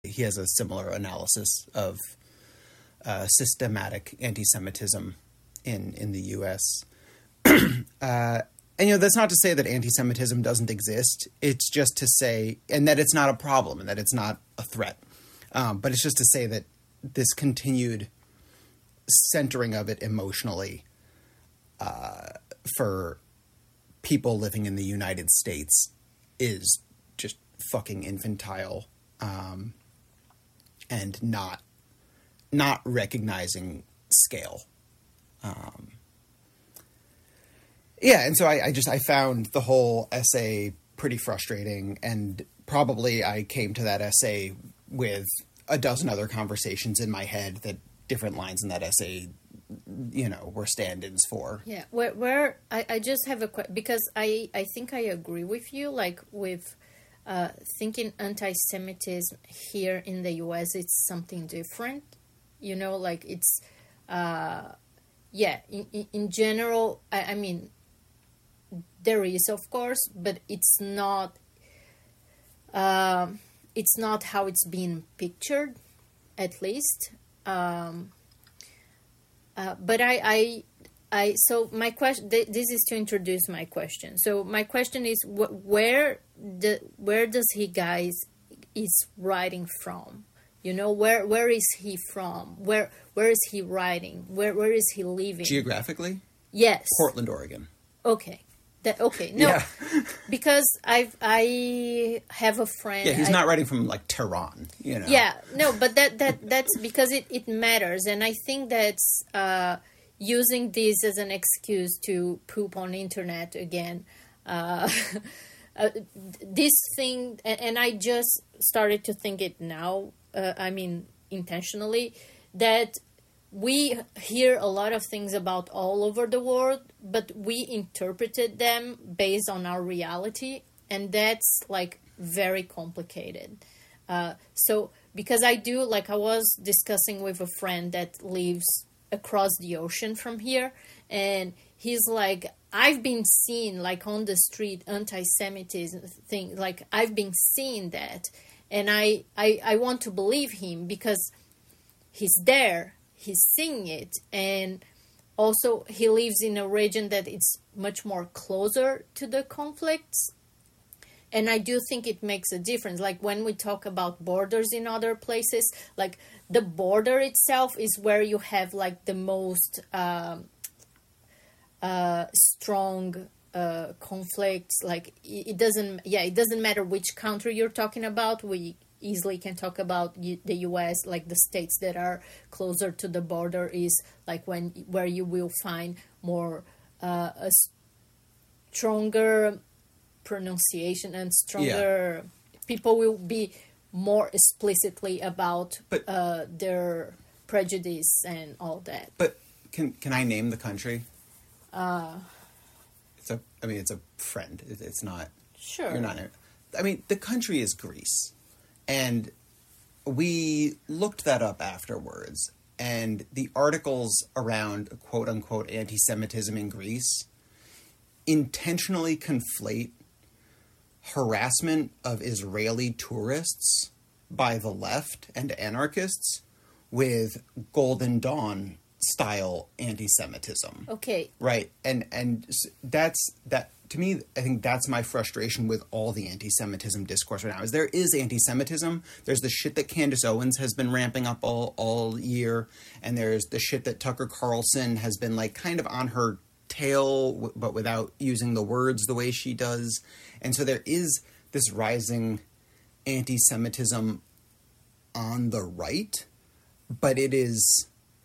he has a similar analysis of systematic anti-Semitism in the U.S. And, that's not to say that anti-Semitism doesn't exist. It's just to say, and that it's not a problem and that it's not a threat. But it's just to say that this continued centering of it emotionally for people living in the United States is just fucking infantile, and not recognizing scale. And so I found the whole essay pretty frustrating, and probably I came to that essay with a dozen other conversations in my head that different lines in that essay, were stand-ins for. Yeah, where I just have a question, because I think I agree with you, like with thinking anti-Semitism here in the U.S., it's something different, like it's, in general, I mean, there is, of course, but it's not how it's being pictured, at least. But so my question, this is to introduce my question. So my question is, where does he guys is writing from? Where is he from? Where is he writing? Where is he living? Geographically? Yes. Portland, Oregon. Okay. No, yeah. Because I have a friend. Yeah, he's not writing from like Tehran, Yeah, no, but that's because it matters, and I think that's using this as an excuse to poop on internet again. This thing, and I just started to think it now. Intentionally, that we hear a lot of things about all over the world, but we interpreted them based on our reality, and that's like very complicated. So because I was discussing with a friend that lives across the ocean from here, and he's like, I've been seeing like on the street anti-Semitism thing, like I've been seeing that, and I want to believe him because he's there. He's seeing it, and also he lives in a region that it's much more closer to the conflicts, and I do think it makes a difference. Like when we talk about borders in other places, like the border itself is where you have like the most strong conflicts. Like it doesn't matter which country you're talking about. We easily can talk about the U.S., like the states that are closer to the border is like where you will find more a stronger pronunciation and stronger people will be more explicitly about their prejudice and all that. But can I name the country? It's a friend. It's not. Sure. You're not. The country is Greece. And we looked that up afterwards, and the articles around quote-unquote anti-Semitism in Greece intentionally conflate harassment of Israeli tourists by the left and anarchists with Golden Dawn style anti-Semitism. Okay. Right. And that's that. To me, I think that's my frustration with all the anti-Semitism discourse right now, is there is anti-Semitism. There's the shit that Candace Owens has been ramping up all year, and there's the shit that Tucker Carlson has been like kind of on her tail, but without using the words the way she does. And so there is this rising anti-Semitism on the right, but it is,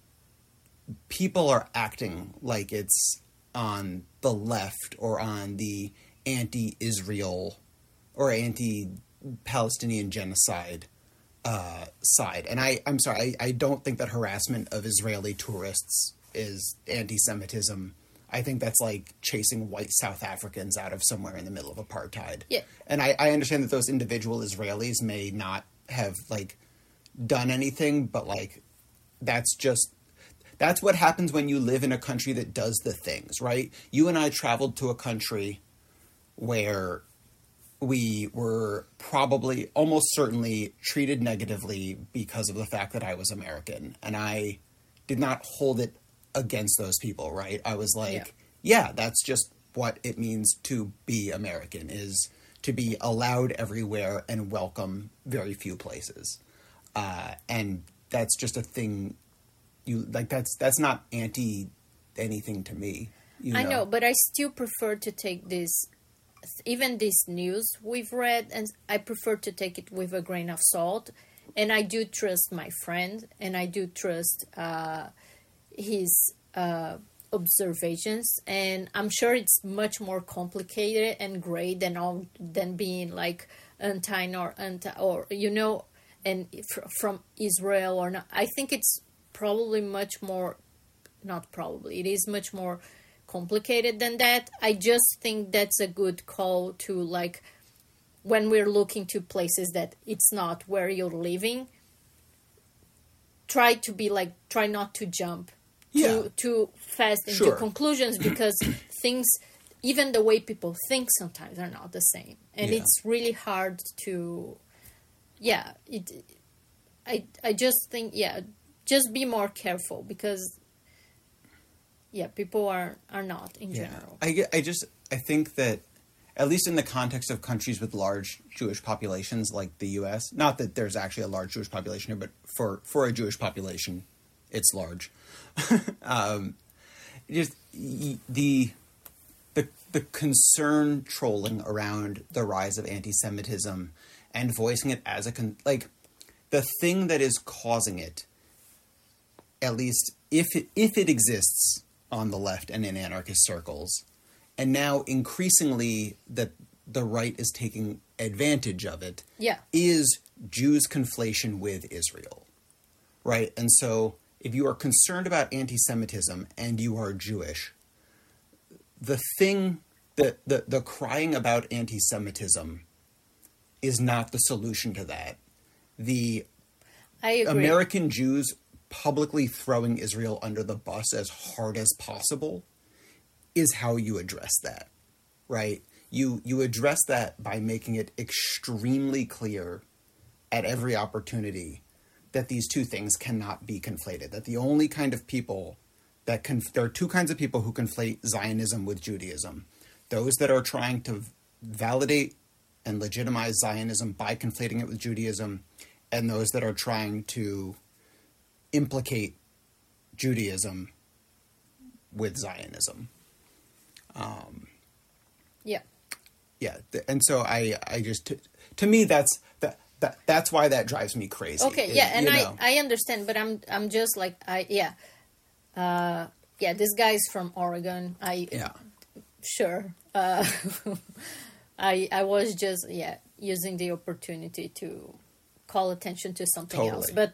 people are acting like it's on the left or on the anti-Israel or anti-Palestinian genocide side. And I'm sorry, I don't think that harassment of Israeli tourists is anti-Semitism. I think that's like chasing white South Africans out of somewhere in the middle of apartheid. Yeah. And I understand that those individual Israelis may not have like done anything, but like that's what happens when you live in a country that does the things, right? You and I traveled to a country where we were probably, almost certainly, treated negatively because of the fact that I was American. And I did not hold it against those people, right? I was like, yeah, that's just what it means to be American, is to be allowed everywhere and welcome very few places. And that's just a thing you like, that's not anti anything to me. I know, but I still prefer to take this, even this news we've read, and I prefer to take it with a grain of salt. And I do trust my friend, and I do trust his observations, and I'm sure it's much more complicated and gray than being like anti or you know, and from Israel or not. I think it's probably much more, not probably, it is much more complicated than that. I just think that's a good call to, like, when we're looking to places that it's not where you're living, try not to jump too fast into conclusions, because things, even the way people think sometimes, are not the same. And it's really hard to, I just think, just be more careful, because people are not in general. I think that, at least in the context of countries with large Jewish populations like the U.S., not that there's actually a large Jewish population here, but for a Jewish population, it's large. Just the concern trolling around the rise of anti-Semitism and voicing it as the thing that is causing it, at least if it exists on the left and in anarchist circles, and now increasingly that the right is taking advantage of it, is Jews' conflation with Israel, right? And so if you are concerned about anti-Semitism and you are Jewish, the thing that the crying about anti-Semitism is not the solution to that. I agree. American Jews publicly throwing Israel under the bus as hard as possible is how you address that, right? You address that by making it extremely clear at every opportunity that these two things cannot be conflated. That the only kind of people there are two kinds of people who conflate Zionism with Judaism. Those that are trying to validate and legitimize Zionism by conflating it with Judaism, and those that are trying to implicate Judaism with Zionism. And so I just, to me, that's why that drives me crazy. Okay, I understand, but I'm just like, this guy's from Oregon. Sure. I was just using the opportunity to call attention to something else. But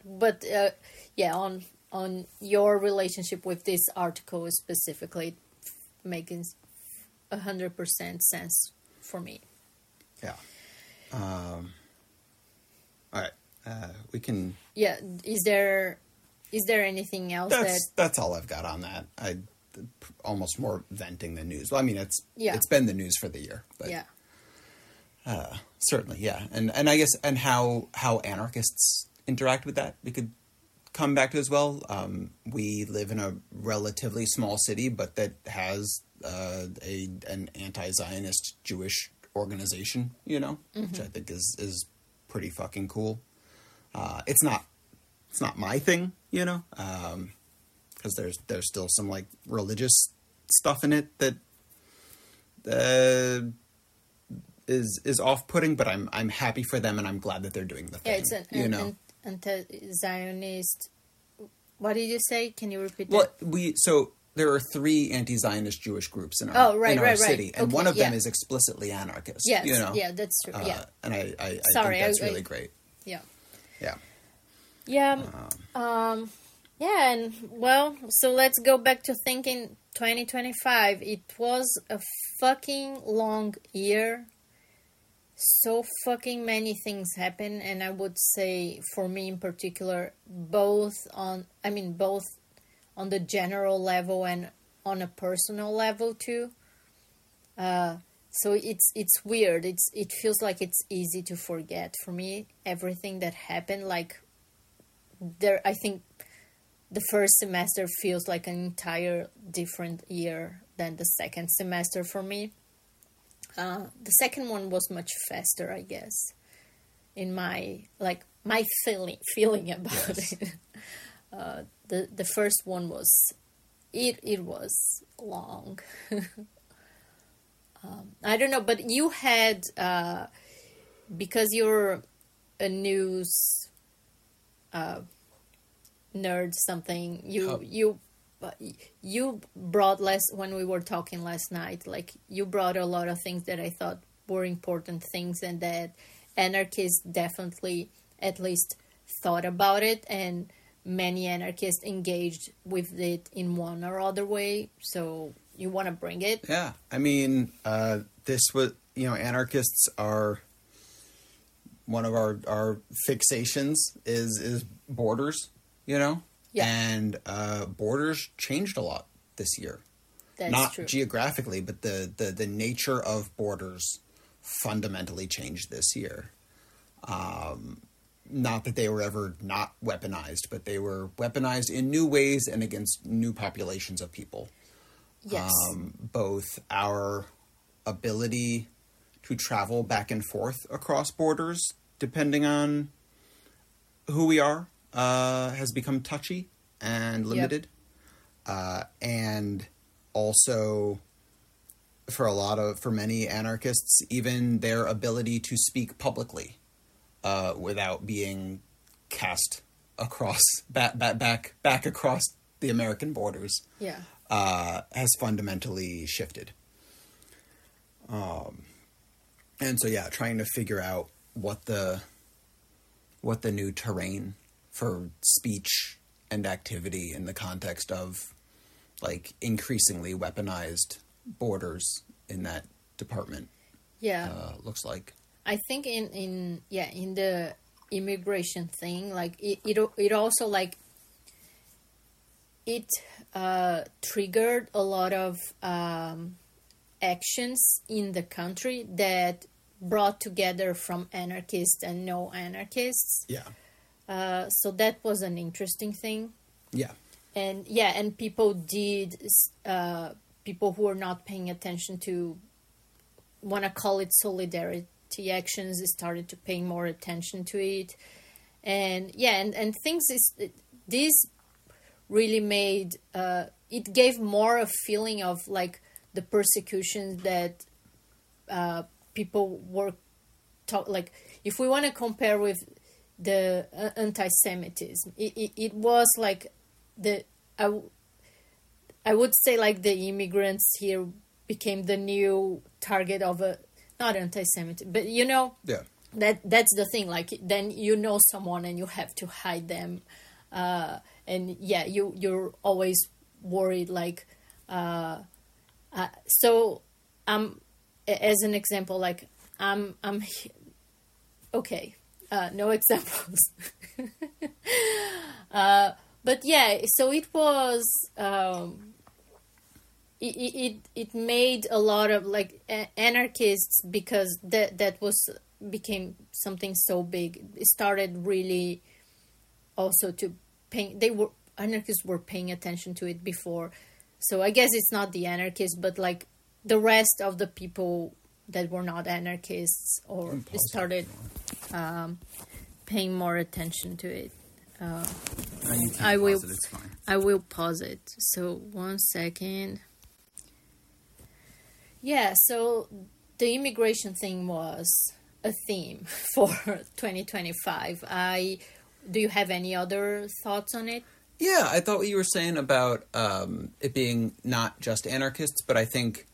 on your relationship with this article specifically, making 100% sense for me. Yeah. All right. We can. Yeah. Is there anything else? That's all I've got on that. I almost more venting than news. Well, I mean, it's been the news for the year, but certainly, yeah. And I guess, and how anarchists interact with that, we could come back to as well. We live in a relatively small city, but that has an anti-Zionist Jewish organization, which I think is pretty fucking cool. It's not my thing, because there's still some like religious stuff in it that is off-putting, but I'm happy for them, and I'm glad that they're doing the thing. Yeah, it's an anti-Zionist. What did you say? Can you repeat that? Well, so there are 3 anti-Zionist Jewish groups in our city, and one of them is explicitly anarchist. Yes, yeah, that's true. And I think that's really great. Yeah. Yeah. Yeah. And well, so let's go back to thinking 2025. It was a fucking long year. So fucking many things happened, and I would say for me in particular, both on the general level and on a personal level too. So it's weird. It feels like it's easy to forget for me everything that happened. Like I think the first semester feels like an entire different year than the second semester for me. The second one was much faster, I guess, in my feeling about it. The first one was it was long. I don't know, but you had because you're a news nerd, something you brought when we were talking last night, like you brought a lot of things that I thought were important things, and that anarchists definitely at least thought about it, and many anarchists engaged with it in one or other way. So you want to bring it? Yeah. I mean, this was, anarchists are one of our fixations is borders, Yeah. And borders changed a lot this year. That's Not true. Geographically, but the nature of borders fundamentally changed this year. Not that they were ever not weaponized, but they were weaponized in new ways and against new populations of people. Yes. Both our ability to travel back and forth across borders, depending on who we are, has become touchy and limited. Yep. And also, for many anarchists, even their ability to speak publicly without being cast across back across the American borders. Yeah. Has fundamentally shifted. And so, trying to figure out what the new terrain for speech and activity in the context of, like, increasingly weaponized borders in that department looks like. I think in the immigration thing, like, it also, like, it triggered a lot of actions in the country that brought together from anarchists and no anarchists. Yeah. So that was an interesting thing. Yeah. And people who are not paying attention to, want to call it solidarity actions, started to pay more attention to it. And things this really made it gave more a feeling of, like, the persecutions that people were like, if we want to compare with the anti-Semitism, it was like I would say, like, the immigrants here became the new target of not anti-Semitism, but Yeah. that's the thing, like, then someone and you have to hide them. And you're always worried, like, so as an example, like, I'm okay, no examples. But so it was it made a lot of, like, anarchists, because that became something so big. It started really also to anarchists were paying attention to it before. So I guess it's not the anarchists, but, like, the rest of the people that were not anarchists or started paying more attention to it. I will pause it, it's fine. I will pause it. So 1 second. Yeah, so the immigration thing was a theme for 2025. Do you have any other thoughts on it? Yeah, I thought what you were saying about it being not just anarchists, but I think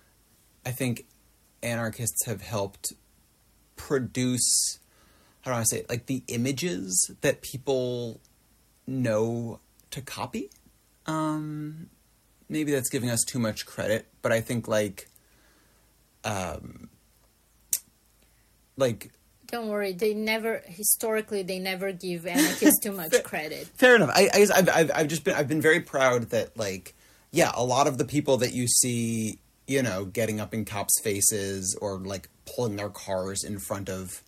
anarchists have helped produce, how do I say it, like, the images that people know to copy. Maybe that's giving us too much credit, but I think, like, don't worry, historically they never give anarchists too much credit. Fair enough. I've been very proud that, like, a lot of the people that you see, you know, getting up in cops' faces or like pulling their cars in front of,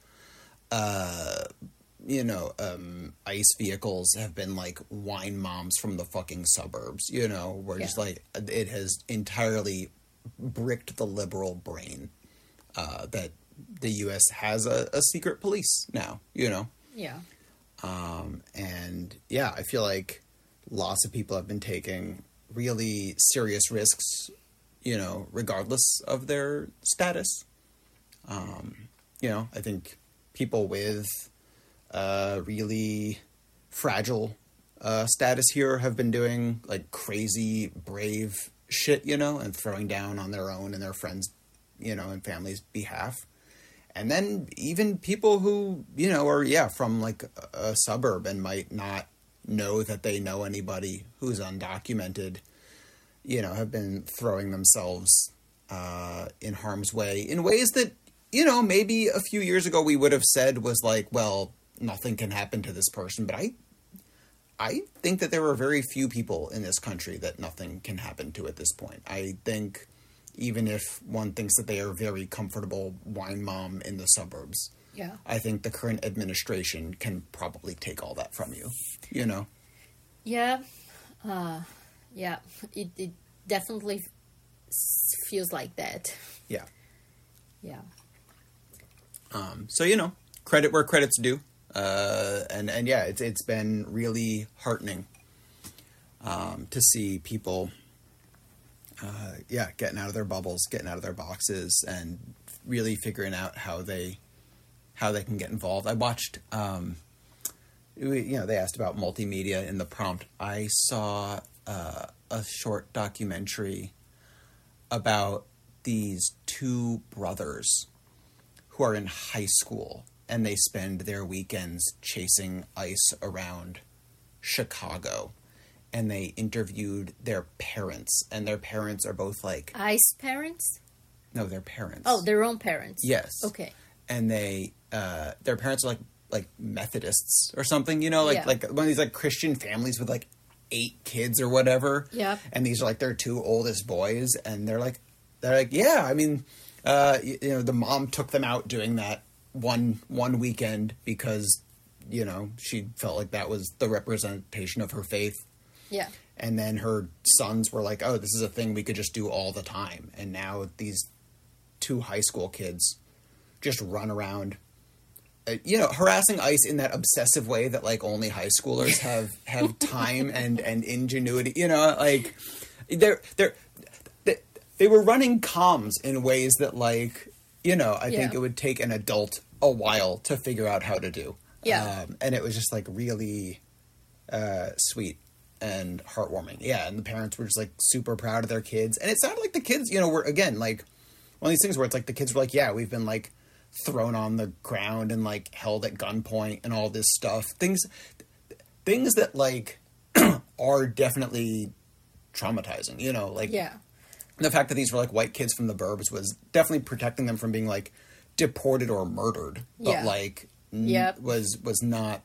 ICE vehicles have been like wine moms from the fucking suburbs, you know, where just like it has entirely bricked the liberal brain that the U.S. has a secret police now, you know? Yeah. And yeah, I feel like lots of people have been taking really serious risks, you know, regardless of their status. You know, I think people with really fragile status here have been doing like crazy, brave shit, you know, and throwing down on their own and their friends, you know, and family's behalf. And then even people who, you know, are, from like a suburb and might not know that they know anybody who's undocumented, you know, have been throwing themselves in harm's way in ways that, you know, maybe a few years ago we would have said was like, well, nothing can happen to this person. But I think that there are very few people in this country that nothing can happen to at this point. I think even if one thinks that they are very comfortable wine mom in the suburbs, I think the current administration can probably take all that from you, you know? Yeah. It definitely feels like that. Yeah. Yeah. So, you know, credit where credit's due. And yeah, it's been really heartening to see people, getting out of their bubbles, getting out of their boxes, and really figuring out how they can get involved. I watched, they asked about multimedia in the prompt. I saw a short documentary about these two brothers who are in high school, and they spend their weekends chasing ICE around Chicago. And they interviewed their parents, and their parents are both like... ICE parents? No, their parents. Oh, their own parents. Yes. Okay. And they, their parents are like Methodists or something, you know, like one of these like Christian families with like 8 kids or whatever. Yeah. And these are like their 2 oldest boys, and they're like, yeah, I mean, you know, the mom took them out doing that one weekend because, you know, she felt like that was the representation of her faith. Yeah. And then her sons were like, oh, this is a thing we could just do all the time. And now these 2 high school kids just run around, harassing ICE in that obsessive way that like only high schoolers have time and ingenuity, you know, like they were running comms in ways that like, you know, I think it would take an adult a while to figure out how to do. Yeah. And it was just like really sweet and heartwarming. Yeah. And the parents were just like super proud of their kids. And it sounded like the kids, you know, were again, like one of these things where it's like the kids were like, yeah, we've been like thrown on the ground and like held at gunpoint and all this stuff. Things that like are definitely traumatizing, you know, like the fact that these were like white kids from the burbs was definitely protecting them from being like deported or murdered, but like was not,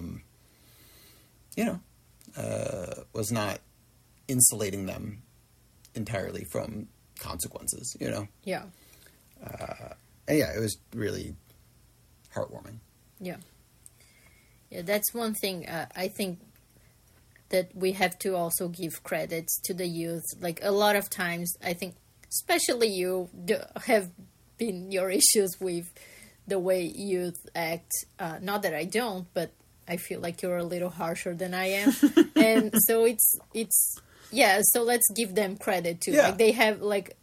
was not insulating them entirely from consequences, you know? Yeah. And yeah, it was really heartwarming. Yeah. Yeah, that's one thing I think that we have to also give credits to the youth. Like a lot of times, I think, especially you have been your issues with the way youth act. Not that I don't, but I feel like you're a little harsher than I am. And so it's so let's give them credit too. Yeah. Like they have like,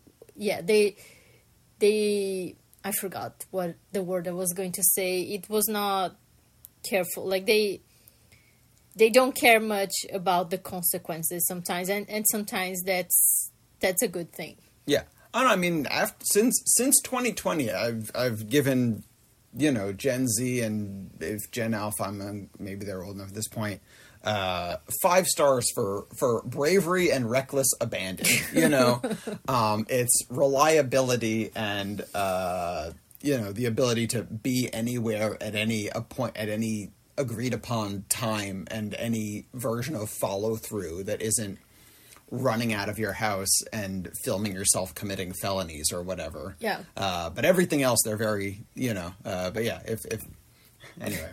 they I forgot what the word I was going to say. It was not careful. Like they don't care much about the consequences sometimes, and sometimes that's a good thing. Yeah. I mean, since 2020, I've given, you know, Gen Z and if Gen Alpha, maybe they're old enough at this point, 5 stars for bravery and reckless abandon. You know, it's reliability and the ability to be anywhere at any point at any agreed upon time and any version of follow through that isn't running out of your house and filming yourself committing felonies or whatever. Yeah. But everything else, they're very, but yeah, if anyway.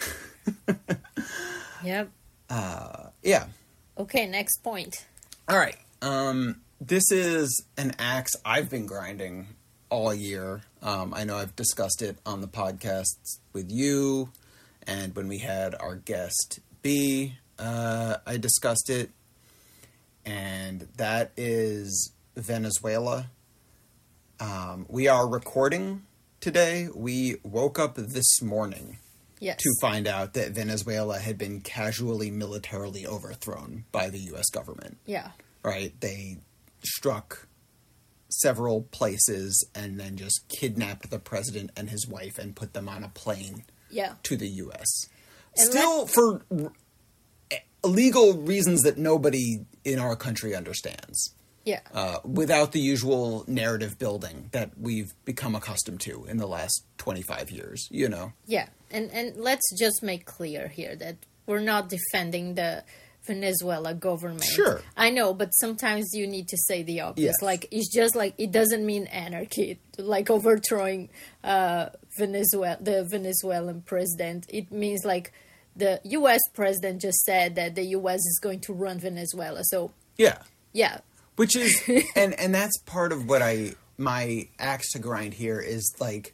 Yep. Yeah. Okay, next point. All right. This is an axe I've been grinding all year. I know I've discussed it on the podcasts with you, and when we had our guest B, I discussed it, and that is Venezuela. We are recording today. We woke up this morning to find out that Venezuela had been casually militarily overthrown by the U.S. government. Yeah. Right? They struck several places and then just kidnapped the president and his wife and put them on a plane to the U.S. And still for legal reasons that nobody in our country understands. Yeah. Without the usual narrative building that we've become accustomed to in the last 25 years, Yeah. And let's just make clear here that we're not defending the Venezuela government. Sure. I know, but sometimes you need to say the obvious. Yes. Like, it's just like, it doesn't mean anarchy, like overthrowing the Venezuelan president. It means like the U.S. president just said that the U.S. is going to run Venezuela. So, yeah. Which is, and that's part of what my axe to grind here is like,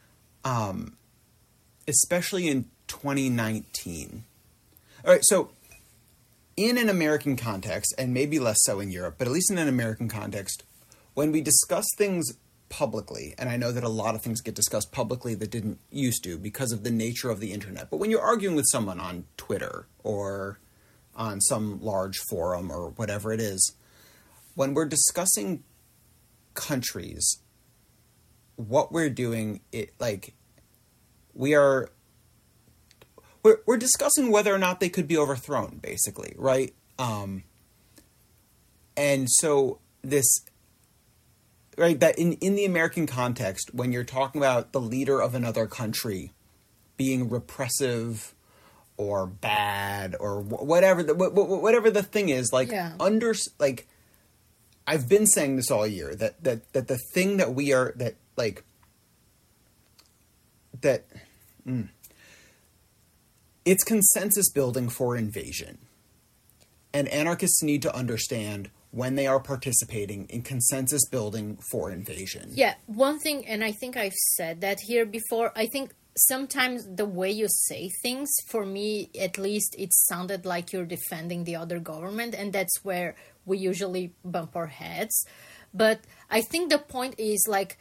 especially in 2019. All right, so in an American context, and maybe less so in Europe, but at least in an American context, when we discuss things publicly, and I know that a lot of things get discussed publicly that didn't used to because of the nature of the internet, but when you're arguing with someone on Twitter or on some large forum or whatever it is, when we're discussing countries, what we're doing, we're discussing whether or not they could be overthrown, basically, right? And so this, right, that in the American context, when you're talking about the leader of another country being repressive or bad or whatever the thing is, I've been saying this all year, that the thing that we are, it's consensus building for invasion. And anarchists need to understand when they are participating in consensus building for invasion. Yeah, one thing, and I think I've said that here before, I think sometimes the way you say things, for me at least, it sounded like you're defending the other government, and that's where we usually bump our heads. But I think the point is like,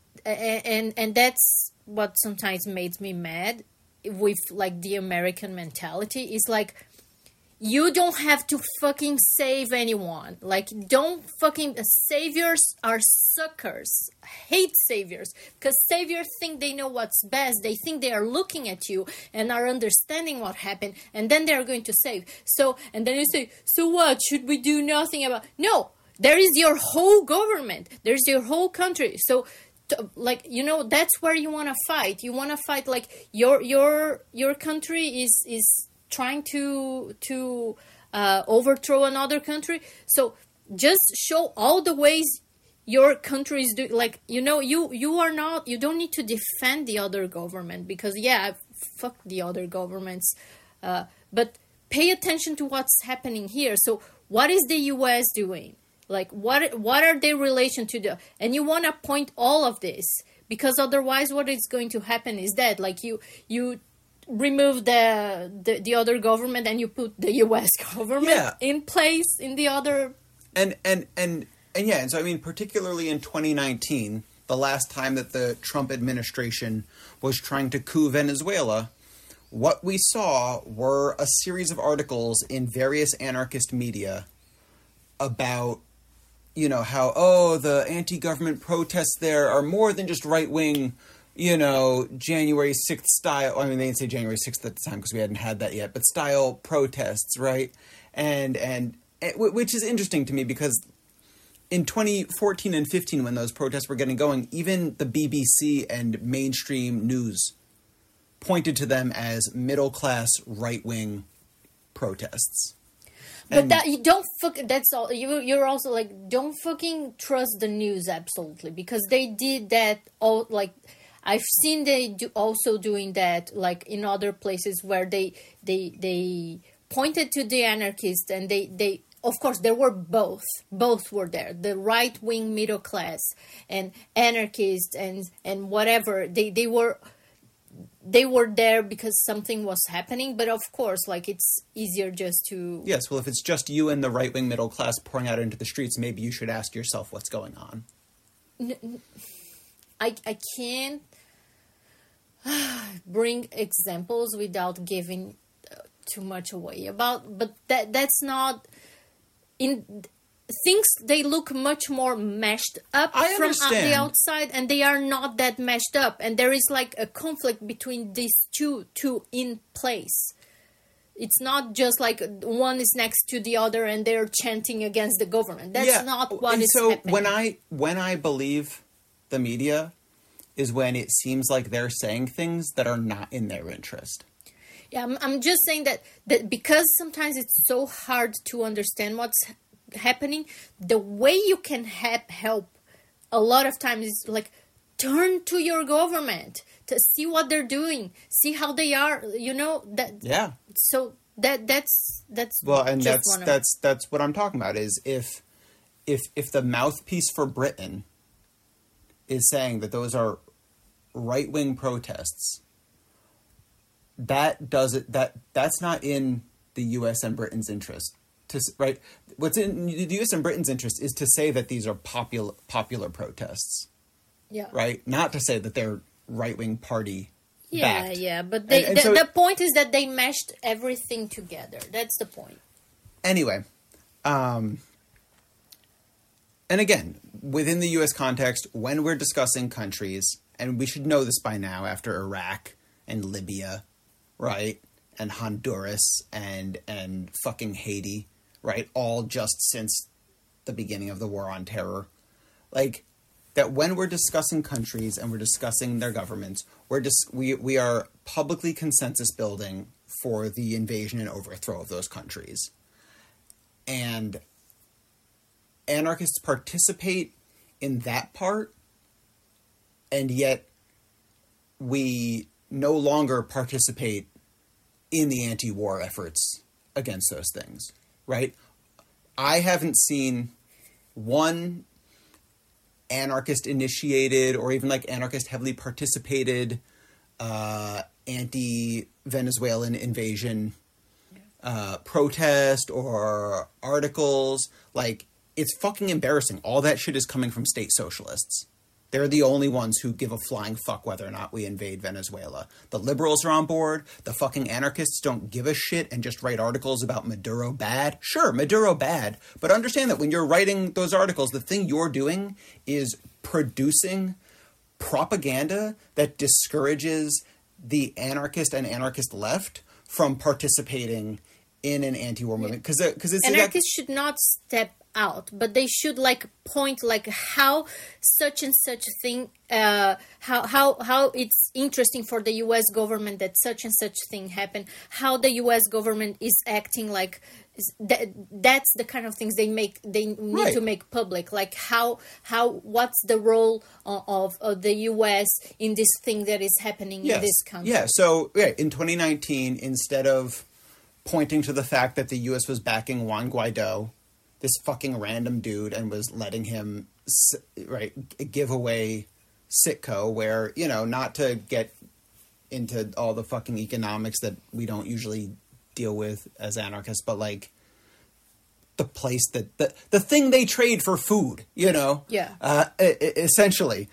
and that's what sometimes makes me mad with like the American mentality, is like, you don't have to fucking save anyone. Like, don't fucking... Saviors are suckers. Hate saviors. Because saviors think they know what's best. They think they are looking at you and are understanding what happened. And then they are going to save. So, and then you say, so what? Should we do nothing about... No! There is your whole government. There's your whole country. So... that's where you want to fight. You want to fight like your country is trying to overthrow another country. So just show all the ways your country is doing. Like, you don't need to defend the other government because fuck the other governments. But pay attention to what's happening here. So what is the U.S. doing? Like, what are their relation to the... And you want to point all of this, because otherwise what is going to happen is that, like, you remove the other government and you put the U.S. government in place in the other... And so, I mean, particularly in 2019, the last time that the Trump administration was trying to coup Venezuela, what we saw were a series of articles in various anarchist media about... how, the anti-government protests there are more than just right-wing, January 6th style. I mean, they didn't say January 6th at the time because we hadn't had that yet, but style protests, right? And which is interesting to me because in 2014 and 15, when those protests were getting going, even the BBC and mainstream news pointed to them as middle-class right-wing protests. But that you don't that's all you're also like, don't fucking trust the news absolutely, because they did that all, like I've seen they also doing that like in other places where they pointed to the anarchists, and they of course there were both were there, the right wing middle class and anarchists and whatever, they were there because something was happening. But of course, like, it's easier just to... Yes, well, if it's just you and the right-wing middle class pouring out into the streets, maybe you should ask yourself what's going on. I can't bring examples without giving too much away about... But that's not... in things, they look much more mashed up from the outside, and they are not that mashed up, and there is like a conflict between these two in place. It's not just like one is next to the other and they're chanting against the government. That's not what is happening. When I believe the media is when it seems like they're saying things that are not in their interest. Yeah, I'm just saying that because sometimes it's so hard to understand what's happening, the way you can help a lot of times is like, turn to your government to see what they're doing, see how they are, that. So that's well, and that's what I'm talking about, is if the mouthpiece for Britain is saying that those are right-wing protests, that's not in the US and Britain's interest. Right? What's in the U.S. and Britain's interest is to say that these are popular protests. Yeah. Right? Not to say that they're right-wing party backed. Yeah. But the point is that they meshed everything together. That's the point. Anyway, and again, within the U.S. context, when we're discussing countries, and we should know this by now after Iraq and Libya, right? And Honduras and fucking Haiti. Right, all just since the beginning of the war on terror, like that. When we're discussing countries and we're discussing their governments, we are publicly consensus building for the invasion and overthrow of those countries, and anarchists participate in that part, and yet we no longer participate in the anti-war efforts against those things. Right? I haven't seen one anarchist-initiated or even like anarchist heavily participated anti-Venezuelan invasion protest or articles. Like, it's fucking embarrassing. All that shit is coming from state socialists. They're the only ones who give a flying fuck whether or not we invade Venezuela. The liberals are on board. The fucking anarchists don't give a shit and just write articles about Maduro bad. Sure, Maduro bad. But understand that when you're writing those articles, the thing you're doing is producing propaganda that discourages the anarchist and anarchist left from participating in an anti-war movement. Because anarchists should not step out, but they should like point like how such and such thing, how it's interesting for the U.S. government that such and such thing happened, how the U.S. government is acting like that's the kind of things they need to make public, like how what's the role of the U.S. in this thing that is happening in this country. Yeah, so in 2019, instead of pointing to the fact that the U.S. was backing Juan Guaido, this fucking random dude, and was letting him give away Citco, where, not to get into all the fucking economics that we don't usually deal with as anarchists, but like the place that the thing they trade for food, essentially,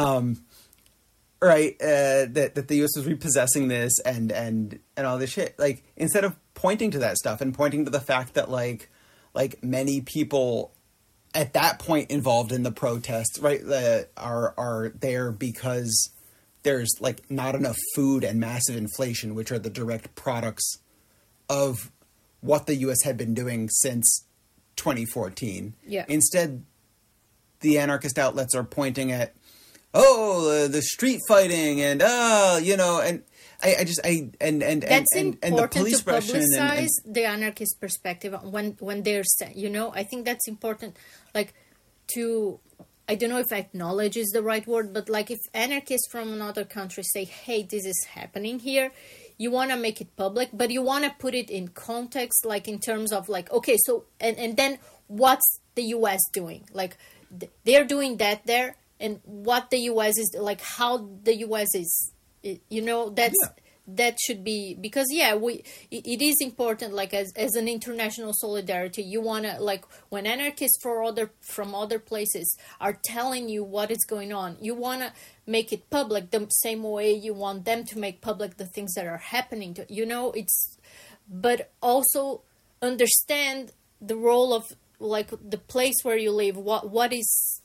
that the U.S. was repossessing this and all this shit. Like, instead of pointing to that stuff and pointing to the fact that like many people at that point involved in the protests, right, are there because there's like not enough food and massive inflation, which are the direct products of what the U.S. had been doing since 2014. Yeah. Instead, the anarchist outlets are pointing at, the street fighting and, and That's and the important police to Russian publicize the anarchist perspective when they're I think that's important, like, to, I don't know if acknowledge is the right word, but like if anarchists from another country say, hey, this is happening here, you want to make it public, but you want to put it in context, like in terms of like, okay, so and then what's the US doing, like they're doing that there, and what the US is like, how the US is, that's that should be, because it is important, like as an international solidarity. You want to, like, when anarchists from other places are telling you what is going on, you want to make it public the same way you want them to make public the things that are happening to it's, but also understand the role of, like, the place where you live, what is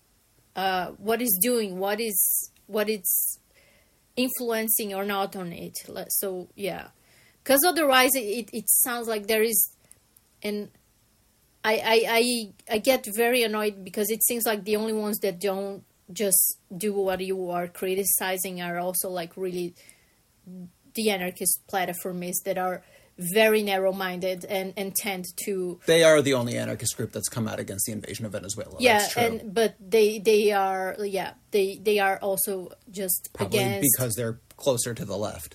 doing, what is influencing or not on it. So because otherwise it sounds like there is, and I get very annoyed because it seems like the only ones that don't just do what you are criticizing are also like really the anarchist platformists that are very narrow-minded and tend to... They are the only anarchist group that's come out against the invasion of Venezuela. Yeah, that's true. but they are they are also just probably against, because they're closer to the left.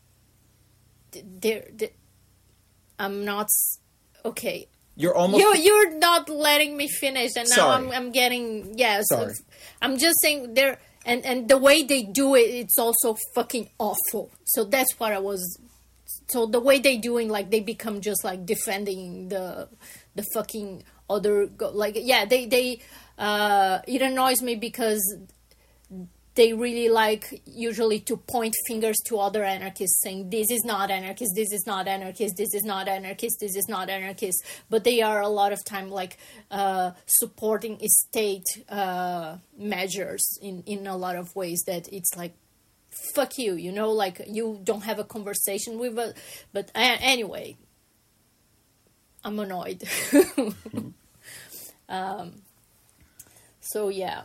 I'm not okay. You're almost... You're not letting me finish, and now Sorry. I'm getting Sorry. I'm just saying they're and the way they do it, it's also fucking awful. So that's what I was. So the way they doing, like, they become just like defending the fucking other they it annoys me because they really like usually to point fingers to other anarchists saying this is not anarchist, this is not anarchist, this is not anarchist, this is not anarchist, but they are a lot of time like supporting state measures in a lot of ways that it's like, fuck you, like you don't have a conversation with us. But anyway, I'm annoyed. So yeah.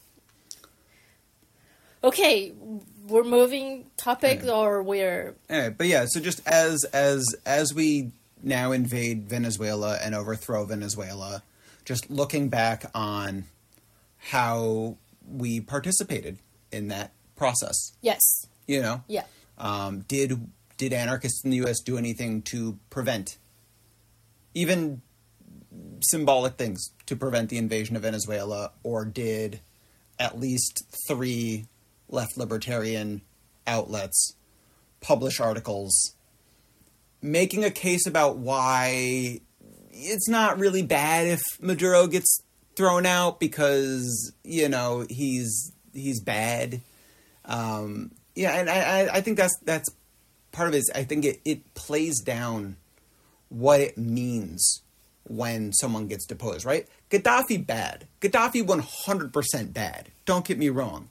Okay, we're moving topic, or we're... But yeah, so just as we now invade Venezuela and overthrow Venezuela, just looking back on how we participated in that process. Yes. Yeah. Did anarchists in the U.S. do anything to prevent, even symbolic things, to prevent the invasion of Venezuela, or did at least 3 left libertarian outlets publish articles making a case about why it's not really bad if Maduro gets thrown out because, he's bad. And I think that's part of it. I think it plays down what it means when someone gets deposed, right? Gaddafi bad. Gaddafi 100% bad. Don't get me wrong.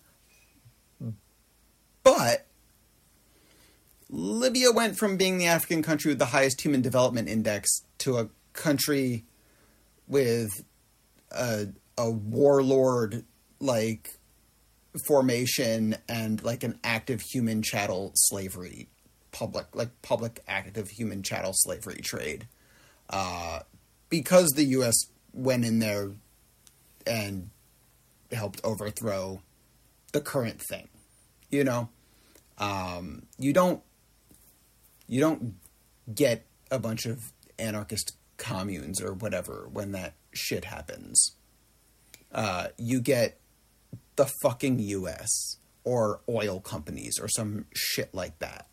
But Libya went from being the African country with the highest human development index to a country with a warlord like formation and like an active human chattel slavery, public active human chattel slavery trade, because the U.S. went in there and helped overthrow the current thing. You don't get a bunch of anarchist communes or whatever when that shit happens. You get the fucking U.S. or oil companies or some shit like that.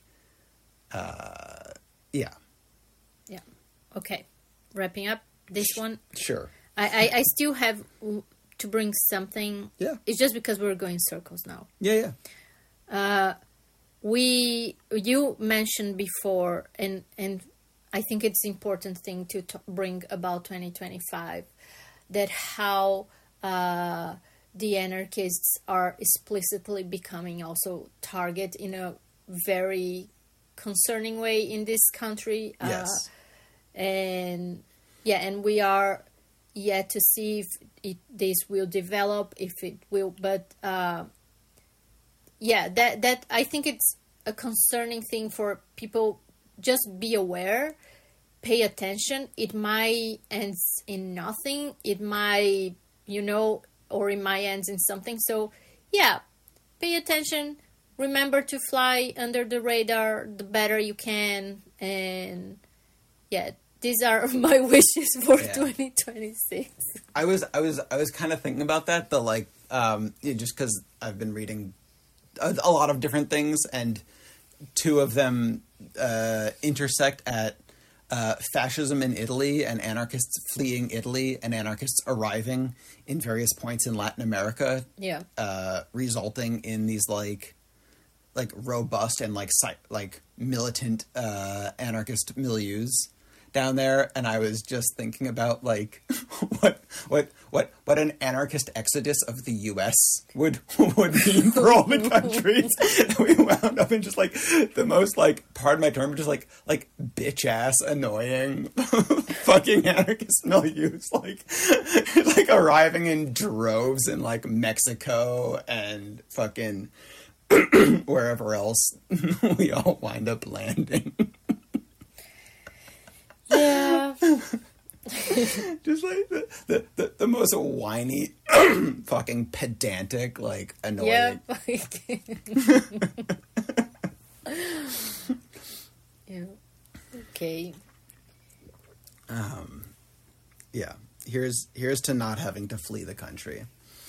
Yeah. Okay. Wrapping up this one. Sure. I still have to bring something. Yeah. It's just because we're going circles now. Yeah. You mentioned before, and I think it's important thing to bring about 2025, that how the anarchists are explicitly becoming also target in a very concerning way in this country. Yes. And we are yet to see if this will develop, if it will, but that I think it's a concerning thing for people. Just be aware, pay attention. It might end in nothing. It might, or it might end in something. So, yeah, pay attention. Remember to fly under the radar the better you can. And, yeah, these are my wishes for 2026. I was kind of thinking about that, just because I've been reading a lot of different things, and two of them intersect at fascism in Italy and anarchists fleeing Italy and anarchists arriving in various points in Latin America. Yeah. Resulting in these like robust and like militant anarchist milieus down there. And I was just thinking about like what an anarchist exodus of the US would mean for all the countries. We wound up in just like the most like, pardon my term, just like bitch ass annoying fucking anarchist milieus like arriving in droves in like Mexico and fucking wherever else we all wind up landing. Yeah. Just like the most whiny, fucking pedantic, like annoying. Yeah. Yeah. Okay. Yeah. Here's to not having to flee the country.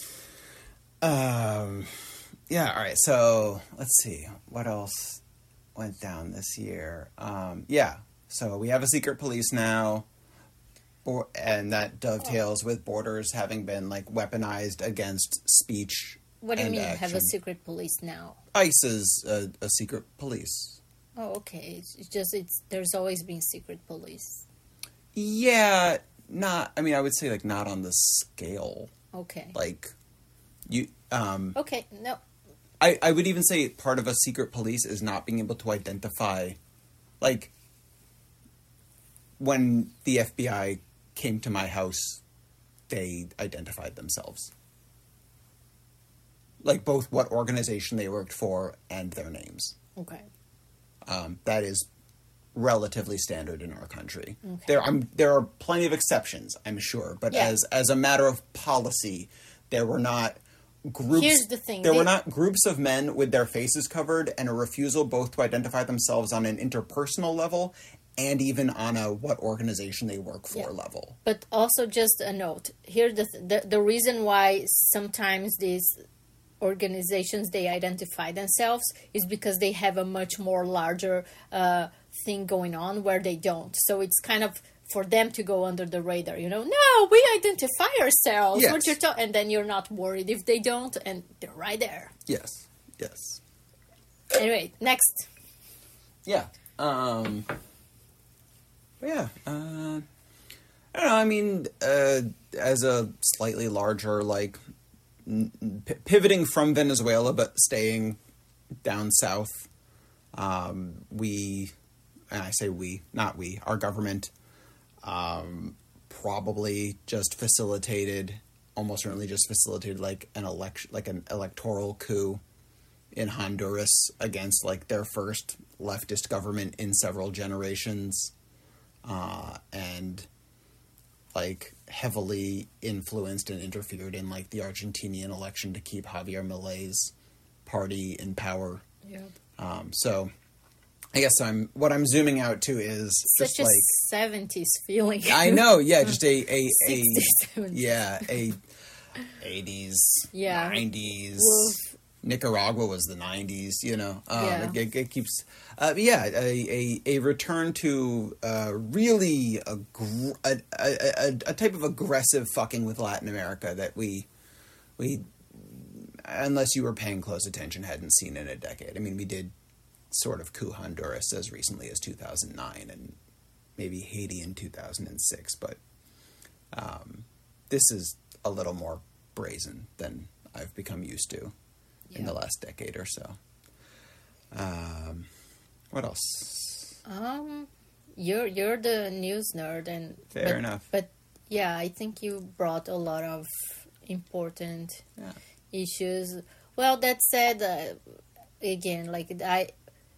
Yeah. All right. So let's see what else went down this year. Yeah. So we have a secret police now. And that dovetails with borders having been like weaponized against speech. What do you mean action. have a secret police now? ICE is a secret police. Oh, okay. There's always been secret police. Yeah, I would say like not on the scale. Okay. Like you. Okay. No. I would even say part of a secret police is not being able to identify, like, when the FBI came to my house, they identified themselves. Like, both what organization they worked for and their names. Okay. That is relatively standard in our country. Okay. There are plenty of exceptions, I'm sure, but as a matter of policy, there were not groups. Here's the thing. There were not groups of men with their faces covered and a refusal both to identify themselves on an interpersonal level and even on a what organization they work for level. But also just a note. Here, the reason why sometimes these organizations, they identify themselves is because they have a much more larger thing going on where they don't. So it's kind of for them to go under the radar, No, we identify ourselves. Yes. What you're and then you're not worried if they don't, and they're right there. Yes. Yes. Anyway, next. Yeah. Yeah. I don't know. I mean, as a slightly larger, like, pivoting from Venezuela but staying down south, we, and I say we, not we, our government, probably just facilitated, almost certainly just facilitated, like, an election, like an electoral coup in Honduras against, like, their first leftist government in several generations. And like heavily influenced and interfered in like the Argentinian election to keep Javier Milei's party in power. Yeah. So I guess what I'm zooming out to is such just a like 70s feeling. I know, yeah, just a 60s, 70s. Yeah, a 80s, yeah. 90s. Wolf. Nicaragua was the 90s, Yeah. It keeps, a return to really a type of aggressive fucking with Latin America that we, unless you were paying close attention, hadn't seen in a decade. I mean, we did sort of coup Honduras as recently as 2009 and maybe Haiti in 2006, but this is a little more brazen than I've become used to. In the last decade or so. What else? You're the news nerd, and fair enough. But yeah, I think you brought a lot of important issues. Well, that said, again, like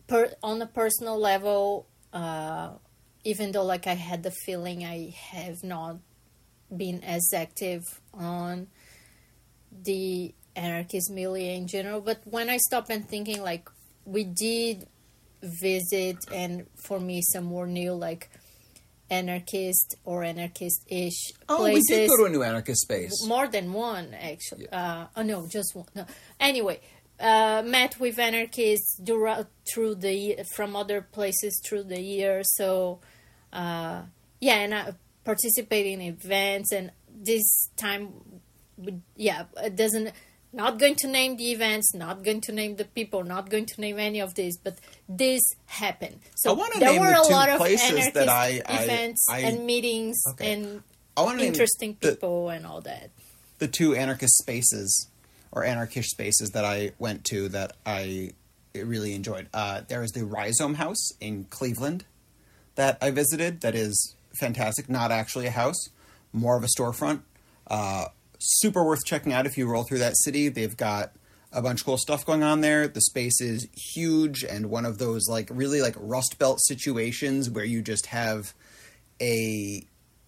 on a personal level, even though like I had the feeling I have not been as active on the anarchist milieu in general, but when I stop and thinking, like, we did visit, and for me some more new like anarchist or anarchist-ish places. We did go to a new anarchist space. More than one, actually. Yeah. No, just one. No. Anyway, met with anarchists from other places through the year. So, and I participate in events. And this time, it doesn't. Not going to name the events, not going to name the people, not going to name any of this, but this happened. So there were a lot of anarchist events and meetings and interesting people and all that. The two anarchist spaces or anarchist spaces that I went to that I really enjoyed. There is the Rhizome House in Cleveland that I visited. That is fantastic. Not actually a house, more of a storefront. Super worth checking out if you roll through that city. They've got a bunch of cool stuff going on there. The space is huge and one of those like really like Rust Belt situations where you just have a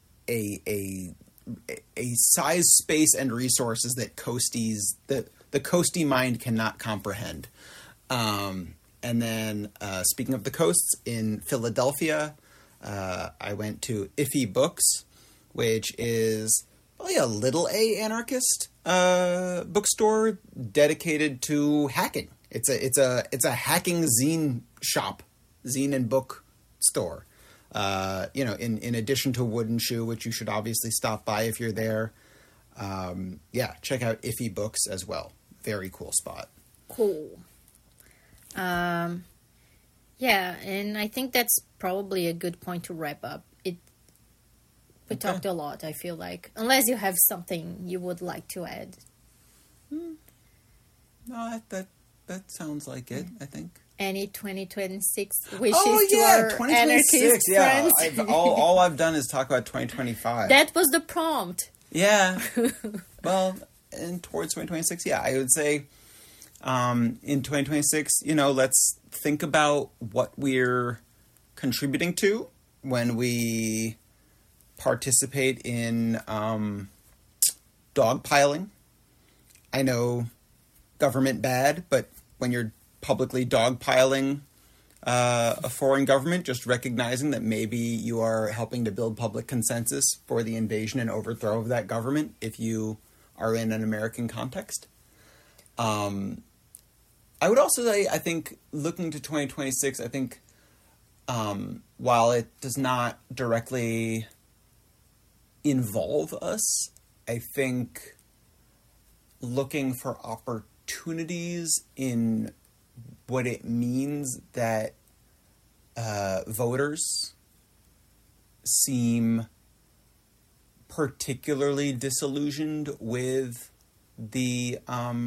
size, space, and resources that the coastie mind cannot comprehend. And then speaking of the coasts, in Philadelphia, I went to Iffy Books, which is probably a little anarchist bookstore dedicated to hacking. It's a hacking zine shop, zine and book store. In addition to Wooden Shoe, which you should obviously stop by if you're there. Check out Iffy Books as well. Very cool spot. Cool. And I think that's probably a good point to wrap up. We talked a lot, I feel like. Unless you have something you would like to add. No, that sounds like it, I think. Any 2026 wishes to our anarchist friends? All I've done is talk about 2025. That was the prompt. Yeah. Well, and towards 2026, I would say in 2026, let's think about what we're contributing to when we participate in dogpiling. I know government bad, but when you're publicly dogpiling a foreign government, just recognizing that maybe you are helping to build public consensus for the invasion and overthrow of that government if you are in an American context. I would also say, I think, looking to 2026, I think while it does not directly involve us, I think looking for opportunities in what it means that voters seem particularly disillusioned with the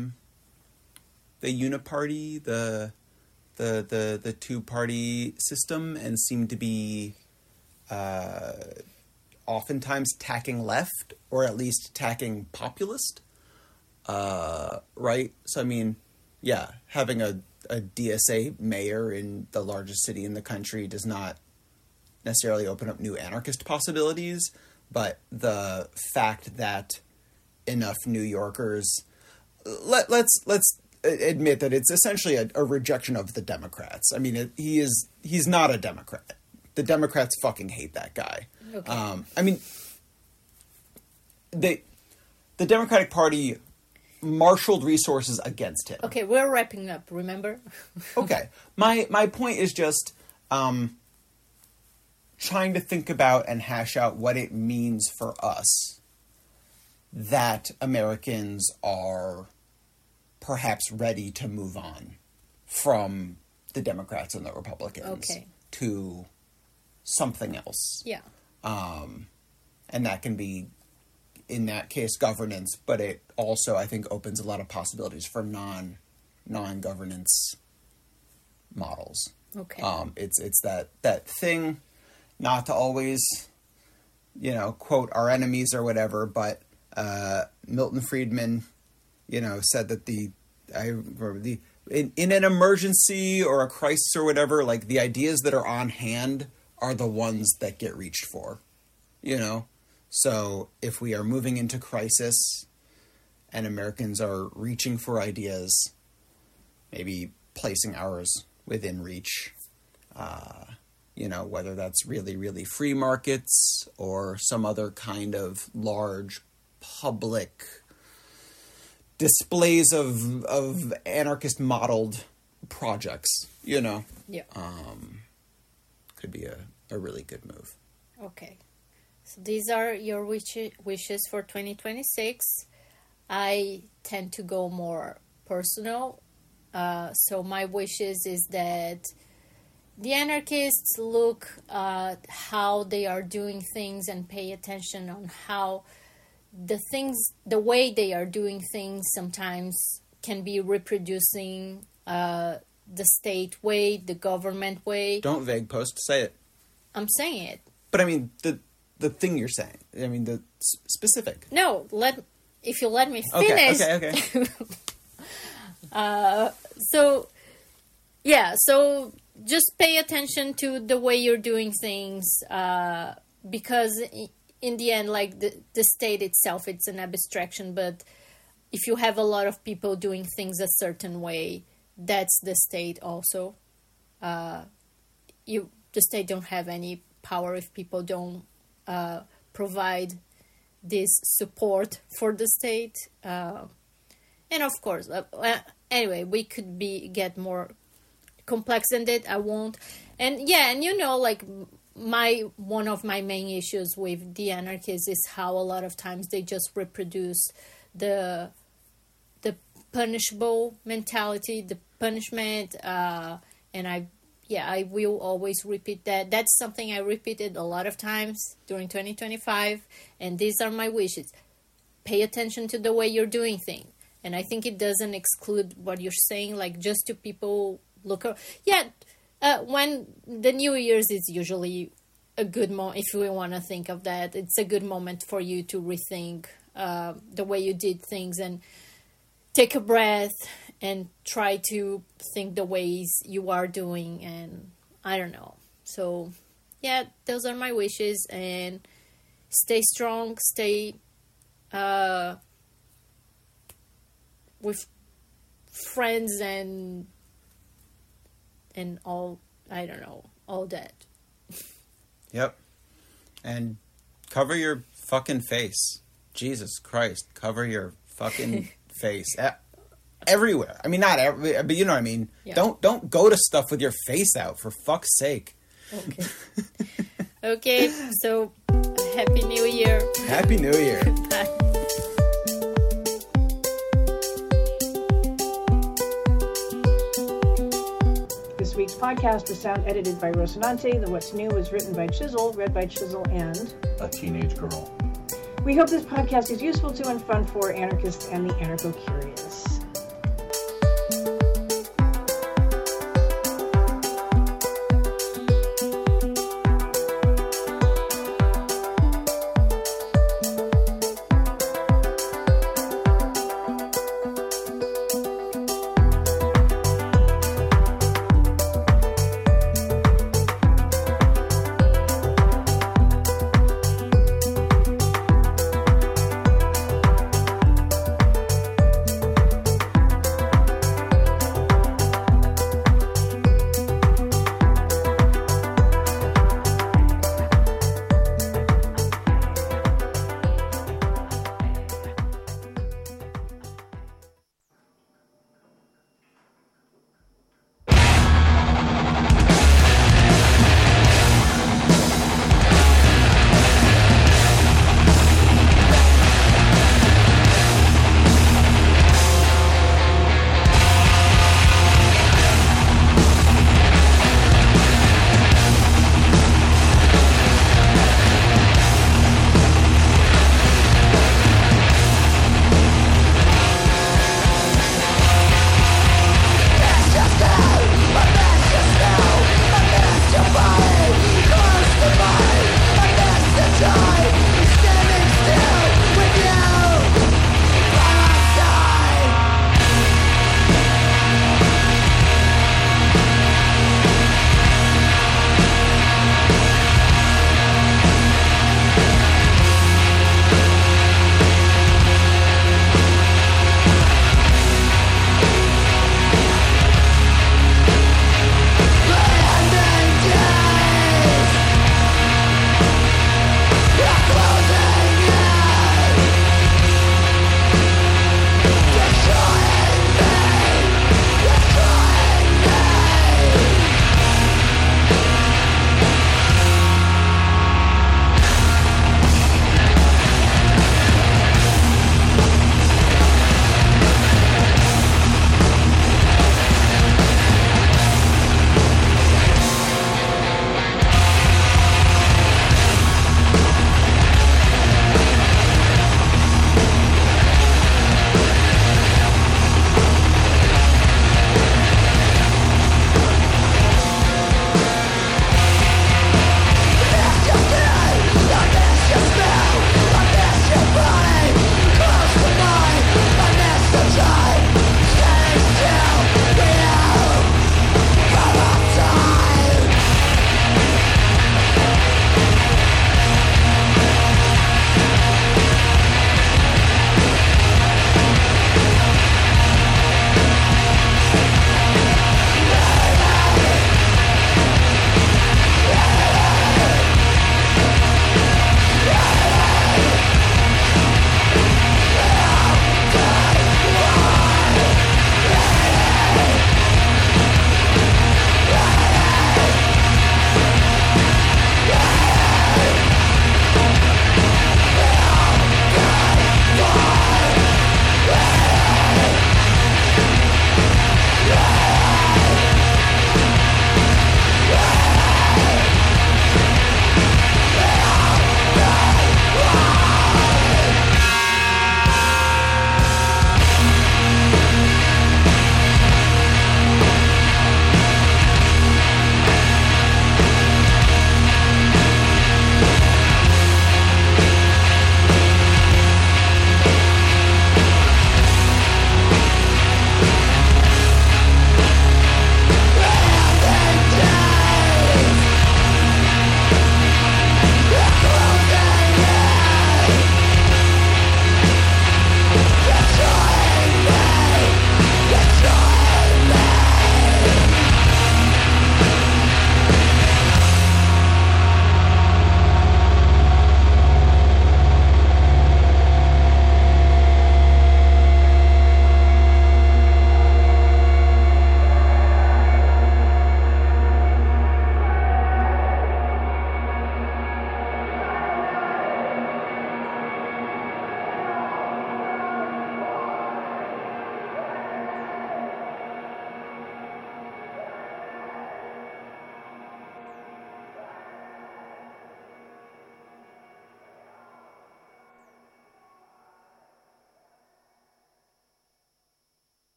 uniparty, the two-party system, and seem to be oftentimes tacking left, or at least tacking populist. Right? So, I mean, having a DSA mayor in the largest city in the country does not necessarily open up new anarchist possibilities, but the fact that enough New Yorkers, let's admit that it's essentially a rejection of the Democrats. I mean, he's not a Democrat. The Democrats fucking hate that guy. Okay. I mean, the Democratic Party marshaled resources against him. Okay, we're wrapping up, remember? Okay. My point is just trying to think about and hash out what it means for us that Americans are perhaps ready to move on from the Democrats and the Republicans to something else. Yeah. And that can be, in that case, governance, but it also, I think, opens a lot of possibilities for non-governance models. Okay. It's that thing, not to always, quote our enemies or whatever, but Milton Friedman, said that the in an emergency or a crisis or whatever, like the ideas that are on hand are the ones that get reached for, you know? So if we are moving into crisis and Americans are reaching for ideas, maybe placing ours within reach, you know, whether that's really, really free markets or some other kind of large public displays of anarchist modeled projects, you know. Yeah. Could be a really good move. Okay. So these are your wishes for 2026. I tend to go more personal. So my wishes is that the anarchists look at how they are doing things and pay attention on how the way they are doing things sometimes can be reproducing the state way, the government way. Don't vague post, say it. I'm saying it. But I mean, the thing you're saying. I mean, the specific. No, if you let me finish. Okay. So just pay attention to the way you're doing things, because in the end, like the state itself, it's an abstraction, but if you have a lot of people doing things a certain way, that's the state also. The state don't have any power if people don't provide this support for the state. And of course, anyway, we could get more complex than that. I won't. And yeah, and you know, like one of my main issues with the anarchists is how a lot of times they just reproduce the punishable mentality, the punishment, and I will always repeat that. That's something I repeated a lot of times during 2025, and these are my wishes. Pay attention to the way you're doing things. And I think it doesn't exclude what you're saying, like just to people look. When the New Year's is usually a good moment, if we want to think of that, it's a good moment for you to rethink the way you did things and take a breath and try to think the ways you are doing. And I don't know. So, yeah, those are my wishes. And stay strong, stay with friends and all, I don't know, all that. Yep. And cover your fucking face. Jesus Christ, cover your fucking face. Everywhere. I mean, not everywhere, but you know what I mean. Yeah. Don't go to stuff with your face out, for fuck's sake. Okay. Okay, so Happy New Year. Happy New Year. Bye. This week's podcast is sound edited by Rocinante. The What's New was written by Chisel, read by Chisel and a teenage girl. We hope this podcast is useful to and fun for anarchists and the anarcho-curious.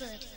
strength.